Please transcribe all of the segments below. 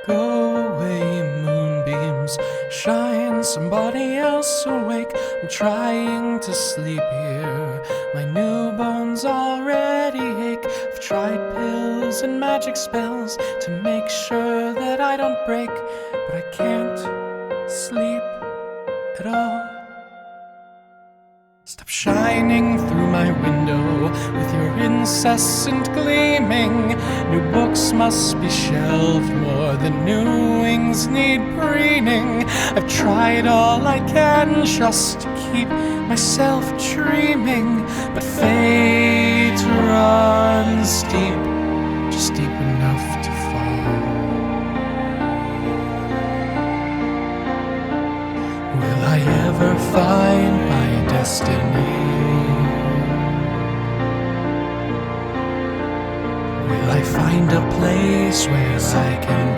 Go away, moonbeams, shine somebody else awake. I'm trying to sleep here, my new bones already ache. I've tried pills and magic spells to make sure that I don't break, but I can't sleep at all. Stop shining through my window with your incessant gleaming. New books must be shelved, more than new wings need preening. I've tried all I can just to keep myself dreaming, but fate runs deep, just deep enough to fall. Will I ever find my destiny? Will I find a place where I can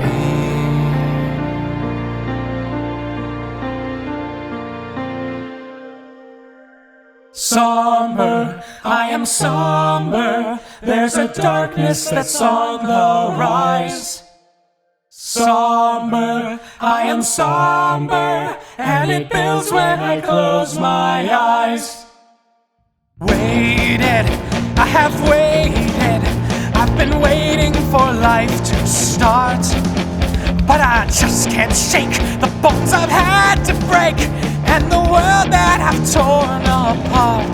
be? Somber, I am somber. There's a darkness that's on the rise. Somber, I am somber, and it builds when I close my eyes. Waited, I have waited, I've been waiting for life to start, but I just can't shake the bones I've had to break, and the world that I've torn apart.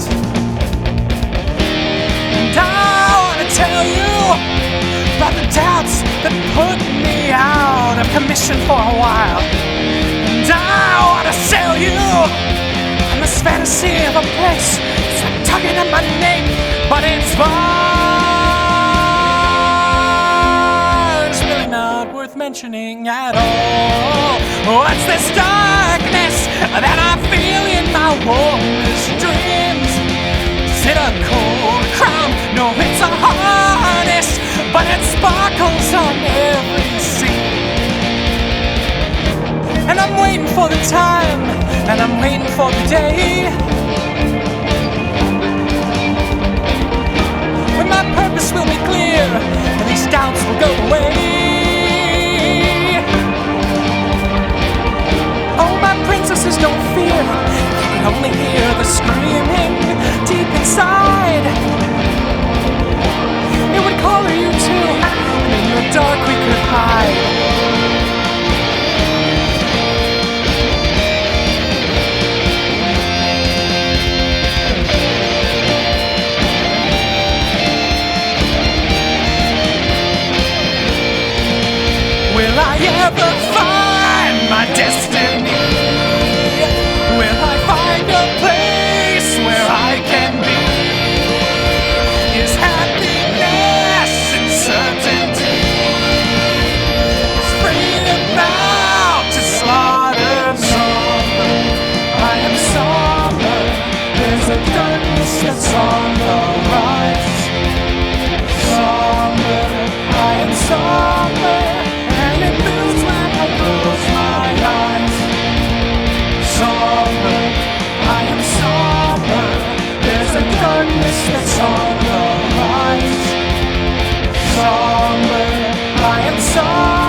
And I wanna tell you about the doubts that put me out of commission for a while. And I wanna sell you on this fantasy of a place. It's like tugging at my name, but it's far. It's really not worth mentioning at all. What's this darkness that I feel in my warmest dreams? Is it a cold crown? No, it's a harness, but it sparkles on every scene. And I'm waiting for the time, and I'm waiting for the day when my purpose will be clear, and these doubts will go away. Oh, my princesses, don't fear, you can only hear the screaming deep inside. It would color you too, and in the dark we could hide. Will I ever find my destiny? Will I find a place where I can be? Is happiness and certainty? Is freedom out to slaughter? Somber, I am somber. There's a darkness that's on the rise. Somber, I am somber. It builds when I close my eyes. Somber, I am somber. There's a darkness that's on the rise. Somber, I am somber.